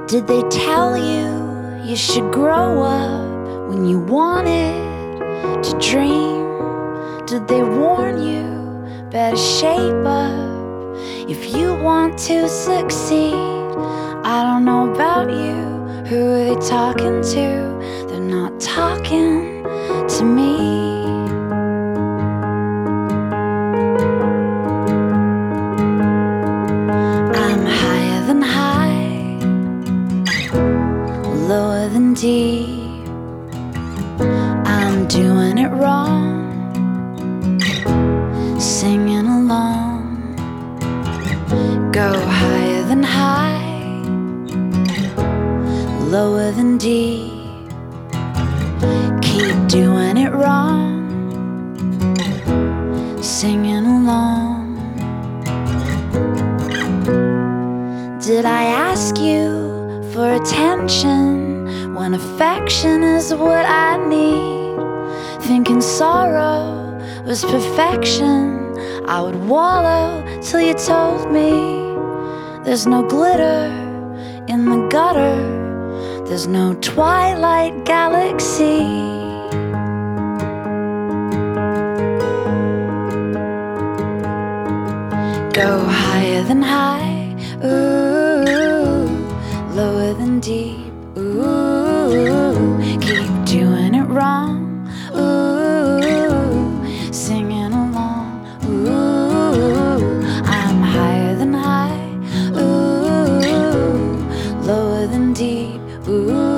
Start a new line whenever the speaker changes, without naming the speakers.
Did they tell you you should grow up when you wanted to dream? Did they warn you better shape up if you want to succeed? I don't know about you, who are they talking to? They're not talking to me. I'm higher than high, lower than deep. I'm doing it wrong, singing along. Go higher than high, lower than deep. Keep doing it wrong, singing along. Did I ask you for attention when affection is what I need? Thinking sorrow was perfection, I would wallow till you told me there's no glitter in the gutter, there's no twilight galaxy. Go higher than high, ooh, lower than deep, ooh, keep doing it wrong, ooh, singing along, ooh, I'm higher than high, ooh, lower than deep, ooh.